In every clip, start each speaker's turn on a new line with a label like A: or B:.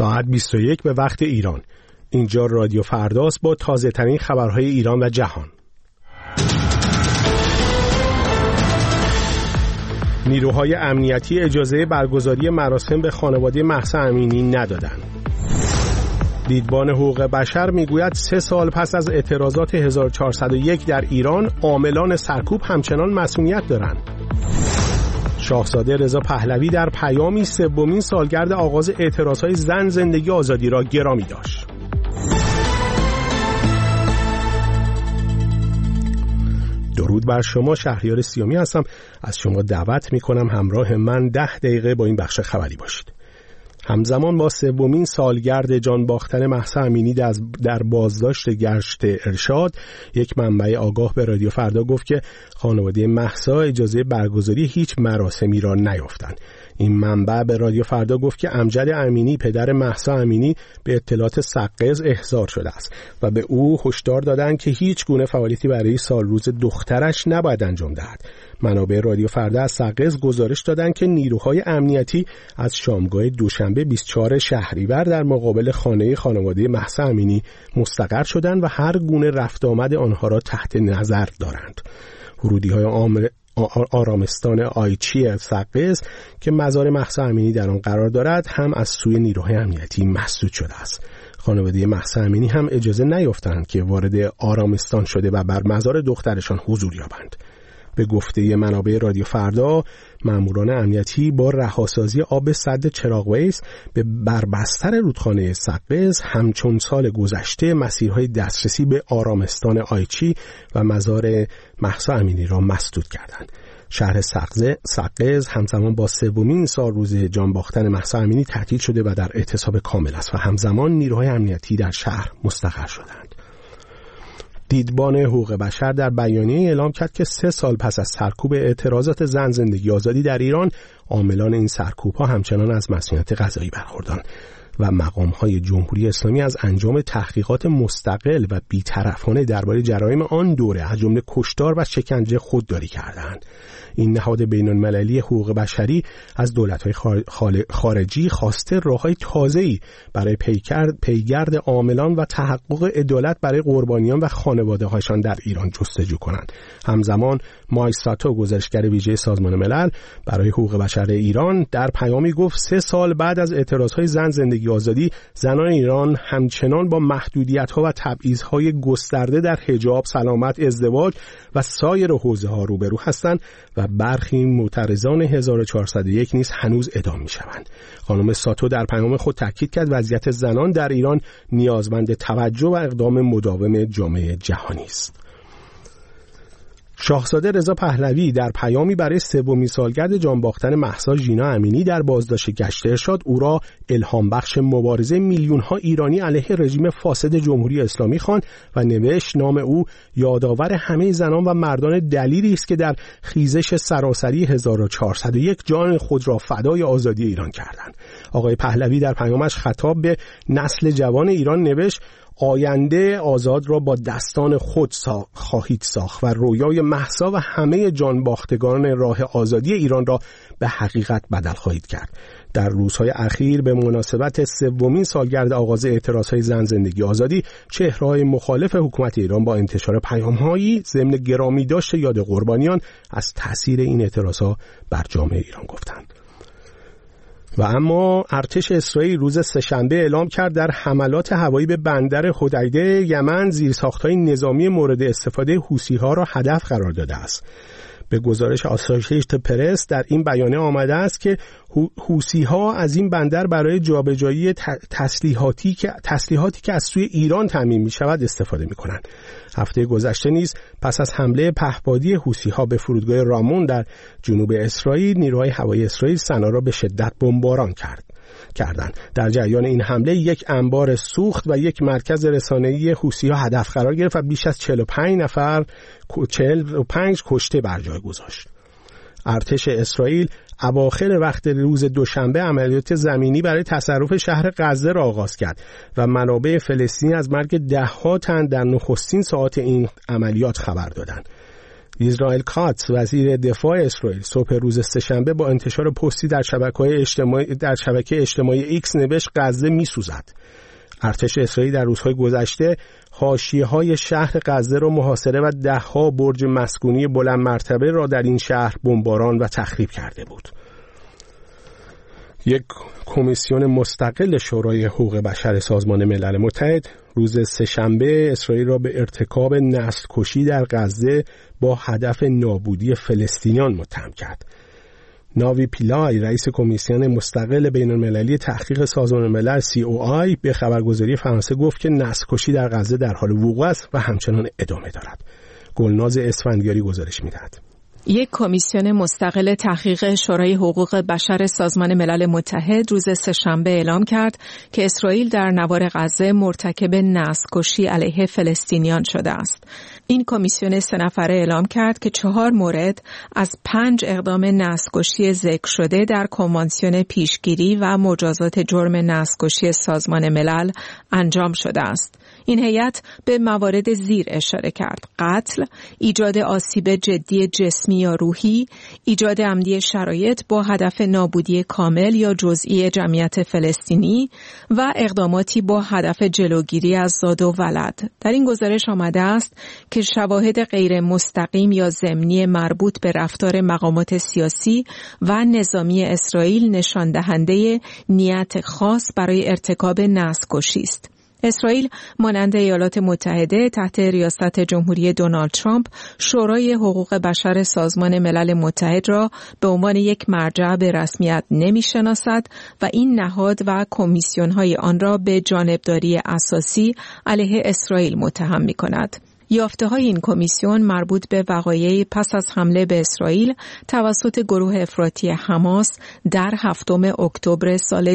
A: ساعت 21 به وقت ایران. اینجا رادیو فرداست با تازه ترین خبرهای ایران و جهان. نیروهای امنیتی اجازه برگزاری مراسم به خانواده مهسا امینی ندادند. دیدبان حقوق بشر میگوید 3 سال پس از اعتراضات 1401 در ایران، عاملان سرکوب همچنان مسئولیت دارند. شاهزاده رضا پهلوی در پیامی 3مین سالگرد آغاز اعتراضهای زن زندگی آزادی را گرامی داشت. درود بر شما، شهریار سیامی هستم. از شما دعوت میکنم همراه من 10 دقیقه با این بخش خبری باشید. همزمان با 3مین سالگرد جان باختن مهسا امینی در بازداشت گشت ارشاد، یک منبع آگاه به رادیو فردا گفت که خانواده مهسا اجازه برگزاری هیچ مراسمی را نیافتند. این منبع به رادیو فردا گفت که امجد امینی پدر مهسا امینی به اطلاعات سقز احضار شده است و به او هشدار دادند که هیچ گونه فعالیتی برای سالروز دخترش نباید انجام دهد. منابع رادیو فردا از سقز گزارش دادند که نیروهای امنیتی از شامگاه دوشنبه 24 شهریور در مقابل خانواده مهسا امینی مستقر شدند و هر گونه رفت آمد آنها را تحت نظر دارند. ورودی‌های آرامستان آیچی سقز که مزار مهسا امینی در آن قرار دارد هم از سوی نیروهای امنیتی مسدود شده است. خانواده مهسا امینی هم اجازه نیافتند که وارد آرامستان شده و بر مزار دخترشان حضور یابند. به گفته منابع رادیو فردا، ماموران امنیتی با رهاسازی آب سد چراغ‌ویس به بربستر رودخانه سقز همچون سال گذشته مسیرهای دسترسی به آرامستان آیچی و مزار مهسا امینی را مسدود کردند. شهر سقز همزمان با 3مین سالروز جان باختن مهسا امینی تعطیل شده و در اعتصاب کامل است و همزمان نیروهای امنیتی در شهر مستقر شدند. دیدبان حقوق بشر در بیانیه اعلام کرد که 3 سال پس از سرکوب اعتراضات زن زندگی آزادی در ایران، عاملان این سرکوب‌ها همچنان از مسئولیت قضایی برخوردارند و مقام‌های جمهوری اسلامی از انجام تحقیقات مستقل و بی‌طرفانه درباره جرایم آن دوره از جمله کشتار و شکنجه خودداری کردند. این نهاد بین‌المللی حقوق بشری از دولت‌های خارجی خواسته راه‌های تازه‌ای برای پیگرد عاملان و تحقق عدالت برای قربانیان و خانواده‌هاشان در ایران جستجو کنند. همزمان مایساتو، گزارشگر ویژه سازمان ملل برای حقوق بشر ایران، در پیامی گفت 3 سال بعد از اعتراضهای زن زندگی آزادی، زنان ایران همچنان با محدودیت‌ها و تبعیض‌های گسترده در حجاب، سلامت، ازدواج و سایر حوزه‌ها روبرو هستند و برخی معترضان 1401 نیز هنوز اعدام می‌شوند. خانم ساتو در پیام خود تاکید کرد وضعیت زنان در ایران نیازمند توجه و اقدام مداوم جامعه جهانی است. شاهزاده رضا پهلوی در پیامی برای 3مین سالگرد جان باختن مهسا ژینا امینی در بازداشت گشت ارشاد او را الهام بخش مبارزه میلیون‌ها ایرانی علیه رژیم فاسد جمهوری اسلامی خواند و نوشت نام او یادآور همه زنان و مردان دلیری است که در خیزش سراسری 1401 جان خود را فدای آزادی ایران کردند. آقای پهلوی در پیامش خطاب به نسل جوان ایران نوشت: آینده آزاد را با دستان خود خواهید ساخت و رویای مهسا و همه جانباختگان راه آزادی ایران را به حقیقت بدل خواهید کرد. در روزهای اخیر به مناسبت 3مین سالگرد آغاز اعتراضهای زن زندگی آزادی، چهره‌های مخالف حکومت ایران با انتشار پیام‌هایی ضمن گرامی داشت یاد قربانیان از تأثیر این اعتراضها بر جامعه ایران گفتند. و اما ارتش اسرائیل روز سه‌شنبه اعلام کرد در حملات هوایی به بندر حدیده یمن زیرساخت‌های نظامی مورد استفاده حوثی‌ها را هدف قرار داده است. به گزارش آسوشییتد پرس در این بیانیه آمده است که حوثی‌ها از این بندر برای جابجایی تسلیحاتی که از سوی ایران تامین می‌شود استفاده می‌کنند. هفته گذشته نیز پس از حمله پهپادی حوثی‌ها به فرودگاه رامون در جنوب اسرائیل، نیروهای هوایی اسرائیل صنعا را به شدت بمباران کردند. در جریان این حمله یک انبار سوخت و یک مرکز رسانه‌ای حوثی‌ها هدف قرار گرفت و بیش از 45 کشته بر جای گذاشت. ارتش اسرائیل اواخر وقت روز دوشنبه عملیات زمینی برای تصرف شهر غزه را آغاز کرد و منابع فلسطینی از مرگ 10 تن در نخستین ساعات این عملیات خبر دادند. اسرائیل کاتس وزیر دفاع اسرائیل صبح روز سه‌شنبه با انتشار پستی در شبکه اجتماعی ایکس نوشت غزه می‌سوزد. ارتش اسرائیل در روزهای گذشته حاشیه‌های شهر غزه را محاصره و ده‌ها برج مسکونی بلند مرتبه را در این شهر بمباران و تخریب کرده بود. یک کمیسیون مستقل شورای حقوق بشر سازمان ملل متحد روز سه‌شنبه اسرائیل را به ارتکاب نسل‌کشی در غزه با هدف نابودی فلسطینیان متهم کرد. ناوی پیلای رئیس کمیسیون مستقل بین‌المللی تحقیق سازمان ملل COI به خبرگزاری فرانسه گفت که نسل‌کشی در غزه در حال وقوع است و همچنان ادامه دارد. گلناز اسفندیاری گزارش می‌دهد.
B: یک کمیسیون مستقل تحقیق شورای حقوق بشر سازمان ملل متحد روز سه‌شنبه اعلام کرد که اسرائیل در نوار غزه مرتکب نسل‌کشی علیه فلسطینیان شده است. این کمیسیون 3 نفره اعلام کرد که 4 مورد از 5 اقدام نسل‌کشی ذکر شده در کنوانسیون پیشگیری و مجازات جرم نسل‌کشی سازمان ملل انجام شده است. این هیئت به موارد زیر اشاره کرد: قتل، ایجاد آسیب جدی جسمی یا روحی، ایجاد عمدی شرایط با هدف نابودی کامل یا جزئی جمعیت فلسطینی و اقداماتی با هدف جلوگیری از زاد و ولد. در این گزارش آمده است که شواهد غیر مستقیم یا ضمنی مربوط به رفتار مقامات سیاسی و نظامی اسرائیل نشان دهنده نیت خاص برای ارتکاب نسل‌کشی است. اسرائیل مانند ایالات متحده تحت ریاست جمهوری دونالد ترامپ شورای حقوق بشر سازمان ملل متحد را به عنوان یک مرجع به رسمیت نمی‌شناسد و این نهاد و کمیسیون‌های آن را به جانبداری اساسی علیه اسرائیل متهم می‌کند. یافته‌های این کمیسیون مربوط به وقایعی پس از حمله به اسرائیل توسط گروه افراطی حماس در 7 اکتبر سال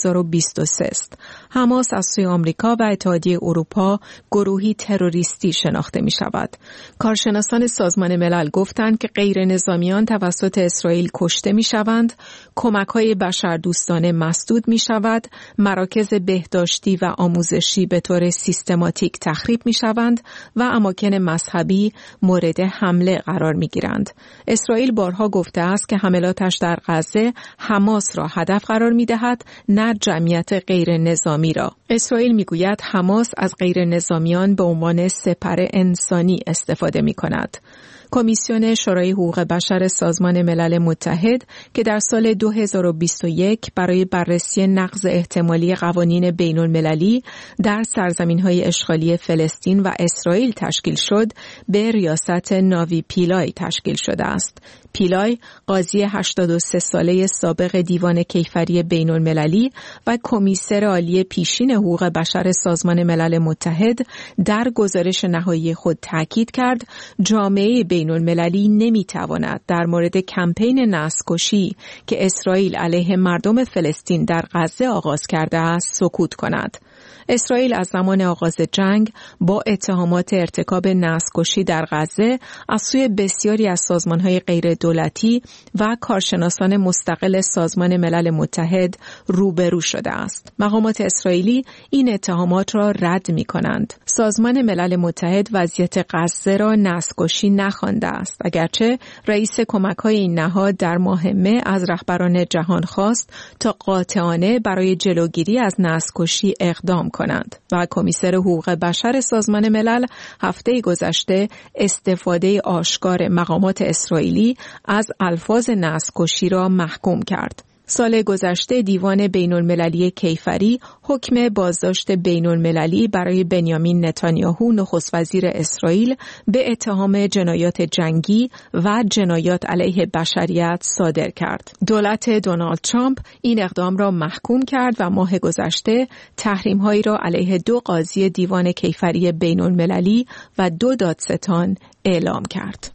B: 2023 است. حماس از سوی آمریکا و اتحادیه اروپا گروهی تروریستی شناخته می شود. کارشناسان سازمان ملل گفتند که غیر نظامیان توسط اسرائیل کشته می شوند، کمک‌های بشردوستانه مسدود می شود، مراکز بهداشتی و آموزشی به طور سیستماتیک تخریب می شوند و اماکن مذهبی مورد حمله قرار می‌گیرند. اسرائیل بارها گفته است که حملاتش در غزه حماس را هدف قرار می‌دهد، نه جمعیت غیر نظامی را. اسرائیل می‌گوید حماس از غیر نظامیان به عنوان سپر انسانی استفاده می‌کند. کمیسیون شورای حقوق بشر سازمان ملل متحد که در سال 2021 برای بررسی نقض احتمالی قوانین بین‌المللی در سرزمین‌های اشغالی فلسطین و اسرائیل تشکیل شد، به ریاست ناوی پیلای تشکیل شده است. پیلای قاضی 83 ساله سابق دیوان کیفری بین‌المللی و کمیسر عالی پیشین حقوق بشر سازمان ملل متحد در گزارش نهایی خود تاکید کرد جامعه بین‌المللی نمی‌تواند در مورد کمپین نسل‌کشی که اسرائیل علیه مردم فلسطین در غزه آغاز کرده است سکوت کند. اسرائیل از زمان آغاز جنگ با اتهامات ارتکاب نسل‌کشی در غزه از سوی بسیاری از سازمان‌های غیر دولتی و کارشناسان مستقل سازمان ملل متحد روبرو شده است. مقامات اسرائیلی این اتهامات را رد می‌کنند. سازمان ملل متحد وضعیت غزه را نسل‌کشی نخوانده است، اگرچه رئیس کمک‌های این نهاد در ماه مه از رهبران جهان خواست تا قاطعانه برای جلوگیری از نسل‌کشی اقدام کنند و کمیسر حقوق بشر سازمان ملل هفته گذشته استفاده آشکار مقامات اسرائیلی از الفاظ نسل‌کشی را محکوم کرد. سال گذشته دیوان بین‌المللی کیفری حکم بازداشت بین‌المللی برای بنیامین نتانیاهو نخست وزیر اسرائیل به اتهام جنایات جنگی و جنایات علیه بشریت صادر کرد. دولت دونالد ترامپ این اقدام را محکوم کرد و ماه گذشته تحریم‌هایی را علیه 2 قاضی دیوان کیفری بین‌المللی و 2 دادستان اعلام کرد.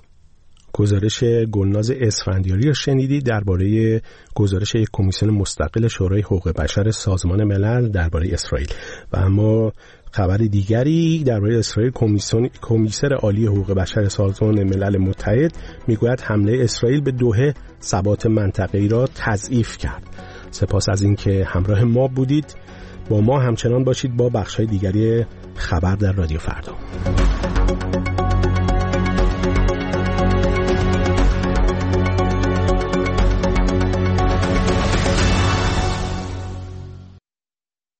A: گزارش گلناز اسفندیاری را شنیدید درباره گزارش یک کمیسیون مستقل شورای حقوق بشر سازمان ملل درباره اسرائیل. و اما خبر دیگری درباره اسرائیل، کمیسر عالی حقوق بشر سازمان ملل متحد میگوید حمله اسرائیل به دوحه ثبات منطقه‌ای را تضعیف کرد. سپاس از اینکه همراه ما بودید. با ما همچنان باشید با بخش‌های دیگری خبر در رادیو فردا.